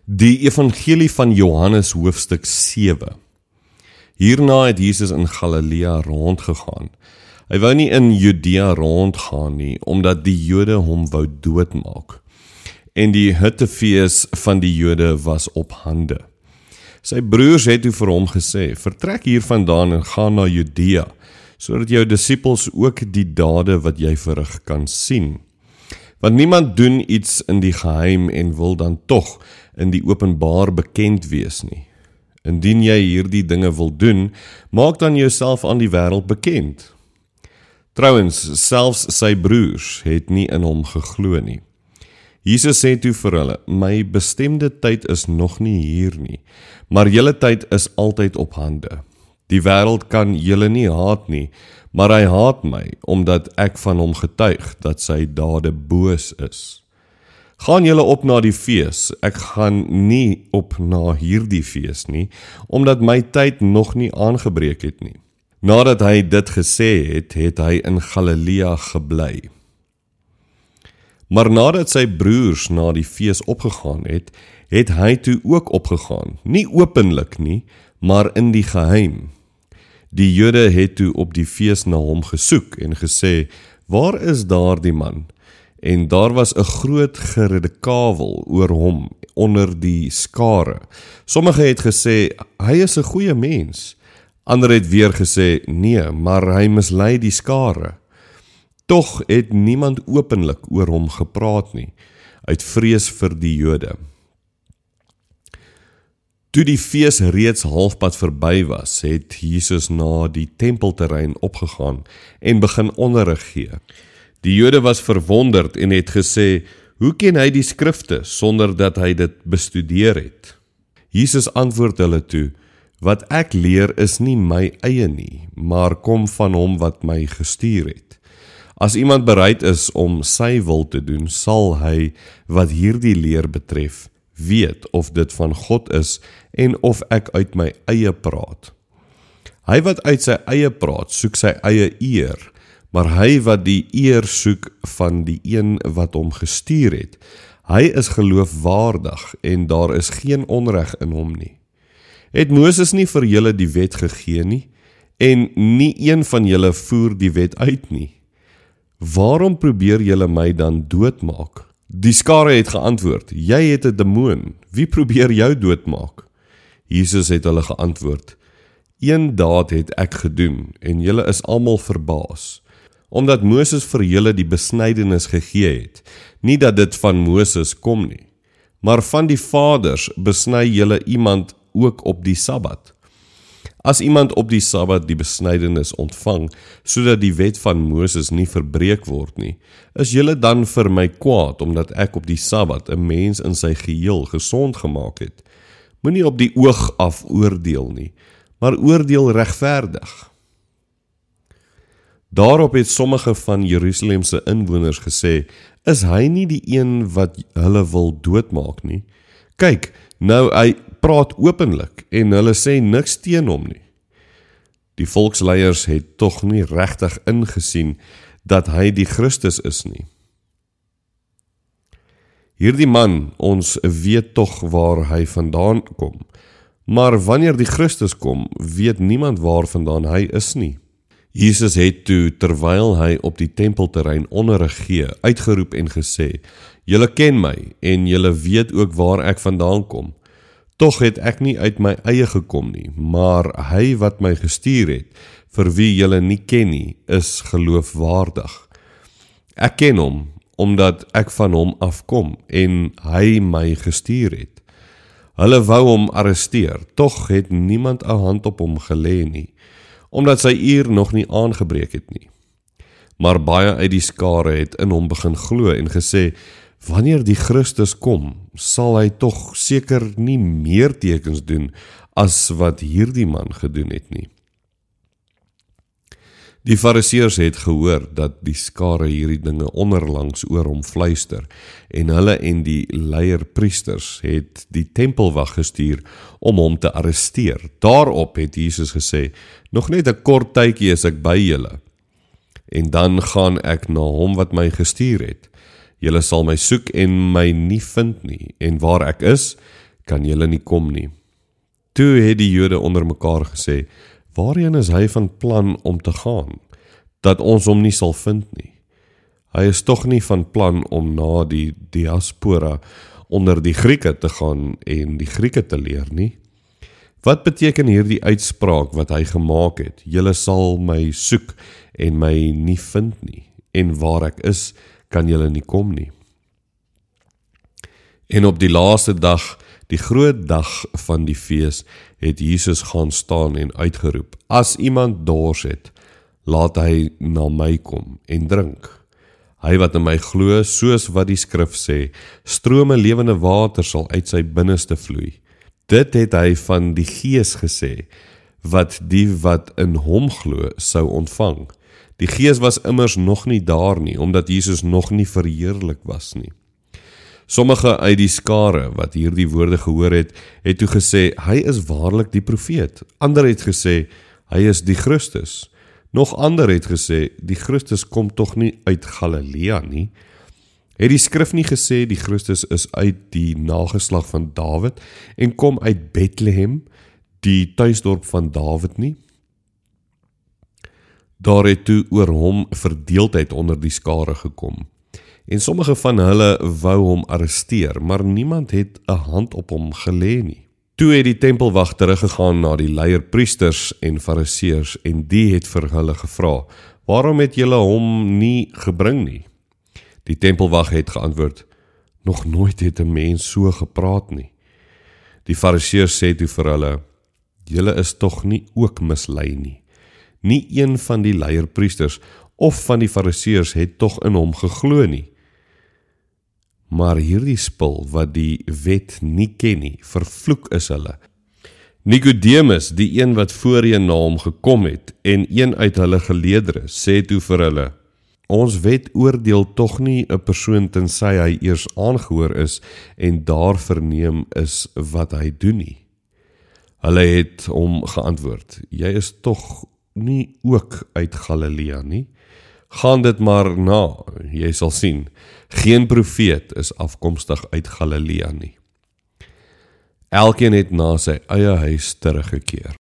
Die evangelie van Johannes hoofstuk 7. Hierna het Jesus in Galilea rondgegaan. Hy wou nie in Judea rondgaan nie, omdat die Jode hom wou doodmaak. En die hittefees van die Jode was op hande. Sy broers het toe vir hom gesê, vertrek hiervandaan en gaan na Judea, sodat jou disippels ook die dade wat jy verrig kan sien. Want niemand doen iets in die geheim en wil dan tog in die openbaar bekend wees nie. Indien jy hierdie dinge wil doen, maak dan jouself aan die wêreld bekend. Trouwens, selfs sy broers het nie in hom geglo nie. Jesus sê toe vir hulle, my bestemde tyd is nog nie hier nie, maar julle tyd is altyd op hande. Die wêreld kan julle nie haat nie, maar hy haat my, omdat ek van hom getuig, dat sy dade boos is. Gaan julle op na die fees, ek gaan nie op na hierdie fees nie, omdat my tyd nog nie aangebreek het nie. Nadat hy dit gesê het, het hy in Galilea gebly. Maar nadat sy broers na die fees opgegaan het, het hy toe ook opgegaan, nie openlik nie, maar in die geheim. Die Jode het toe op die fees na hom gesoek en gesê, waar is daardie man? En daar was 'n groot geredekavel oor hom onder die skare. Sommige het gesê, hy is 'n goeie mens. Ander het weer gesê, nee, maar hy mislei die skare. Tog het niemand openlik oor hom gepraat nie, uit vrees vir die Jode. Toe die fees reeds halfpad verby was, het Jesus na die tempelterrein opgegaan en begin onderrig gee. Die Jode was verwonderd en het gesê, hoe ken hy die skrifte sonder dat hy dit bestudeer het? Jesus antwoord hulle toe, wat ek leer is nie my eie nie, maar kom van hom wat my gestuur het. As iemand bereid is om sy wil te doen, sal hy, wat hierdie leer betref, weet of dit van God is en of ek uit my eie praat. Hy wat uit sy eie praat, soek sy eie eer, maar hy wat die eer soek van die een wat hom gestuur het, hy is geloofwaardig en daar is geen onreg in hom nie. Het Moses nie vir julle die wet gegee nie, en nie een van julle voer die wet uit nie? Waarom probeer julle my dan doodmaak? Die skare het geantwoord, jy het 'n demoon, wie probeer jou doodmaak? Jesus het hulle geantwoord, een daad het ek gedoen, en julle is almal verbaas, omdat Moses vir julle die besnydenis gegee het, nie dat dit van Moses kom nie, maar van die vaders besny julle iemand ook op die Sabbat. As iemand op die Sabbat die besnydenis ontvang, sodat die wet van Moses nie verbreek word nie, is julle dan vir my kwaad, omdat ek op die Sabbat 'n mens in sy geheel gesond gemaak het. Moenie op die oog af oordeel nie, maar oordeel regverdig. Daarop het sommige van Jerusalemse inwoners gesê, is hy nie die een wat hulle wil doodmaak nie? Kyk, nou hy praat openlik en hulle sê niks teen hom nie. Die volksleiers het tog nie regtig ingesien dat hy die Christus is nie. Hierdie man, ons weet tog waar hy vandaan kom, maar wanneer die Christus kom, weet niemand waar vandaan hy is nie. Jesus het toe, terwyl hy op die tempelterrein onderrig gee, uitgeroep en gesê, julle ken my en julle weet ook waar ek vandaan kom. Tog het ek nie uit my eie gekom nie, maar hy wat my gestuur het, vir wie julle nie ken nie, is geloofwaardig. Ek ken hom, omdat ek van hom afkom en hy my gestuur het. Hulle wou hom arresteer, tog het niemand 'n hand op hom gelê nie, omdat sy uur nog nie aangebreek het nie. Maar baie uit die skare het in hom begin glo en gesê, wanneer die Christus kom, sal hy tog seker nie meer tekens doen as wat hierdie man gedoen het nie. Die Fariseërs het gehoor dat die skare hierdie dinge onderlangs oor hom fluister en hulle en die leierpriesters het die tempelwag gestuur om hom te arresteer. Daarop het Jesus gesê, nog net 'n kort tydjie is ek by julle en dan gaan ek na hom wat my gestuur het. Julle sal my soek en my nie vind nie, en waar ek is, kan julle nie kom nie. Toe het die Jode onder mekaar gesê, waarheen is hy van plan om te gaan, dat ons hom nie sal vind nie? Hy is tog nie van plan om na die diaspora onder die Grieke te gaan en die Grieke te leer nie. Wat beteken hierdie uitspraak wat hy gemaak het? Julle sal my soek en my nie vind nie, en waar ek is, kan julle nie kom nie. En op die laaste dag, die groot dag van die fees, het Jesus gaan staan en uitgeroep, as iemand dors het, laat hy na my kom en drink. Hy wat in my glo, soos wat die skrif sê, strome lewende water sal uit sy binneste vloei. Dit het hy van die Gees gesê, wat die wat in hom glo sou ontvang. Die Gees was immers nog nie daar nie, omdat Jesus nog nie verheerlik was nie. Sommige uit die skare wat hierdie woorde gehoor het, het toe gesê, hy is waarlik die profeet. Ander het gesê, hy is die Christus. Nog ander het gesê, die Christus kom tog nie uit Galilea nie. Het die skrif nie gesê, die Christus is uit die nageslag van Dawid en kom uit Bethlehem, die tuisdorp van Dawid nie? Daar het toe oor hom verdeeldheid onder die skare gekom. En sommige van hulle wou hom arresteer, maar niemand het 'n hand op hom gelê nie. Toe het die tempelwag teruggegaan na die leierpriesters en fariseërs en die het vir hulle gevra, waarom het julle hom nie gebring nie? Die tempelwag het geantwoord, nog nooit het 'n mens so gepraat nie. Die fariseërs sê toe vir hulle, julle is tog nie ook mislei nie. Nie een van die leierpriesters of van die fariseërs het tog in hom geglo nie. Maar hierdie spul wat die wet nie ken nie, vervloek is hulle. Nikodemus, die een wat voorheen na hom gekom het, en een uit hulle geleerdere, sê toe vir hulle, ons wet oordeel tog nie 'n persoon tensy hy eers aangehoor is en daar verneem is wat hy doen nie. Hulle het hom geantwoord, jy is tog nie ook uit Galilea nie? Gaan dit maar na, jy sal sien, geen profeet is afkomstig uit Galilea nie. Elkeen het na sy eie huis teruggekeer.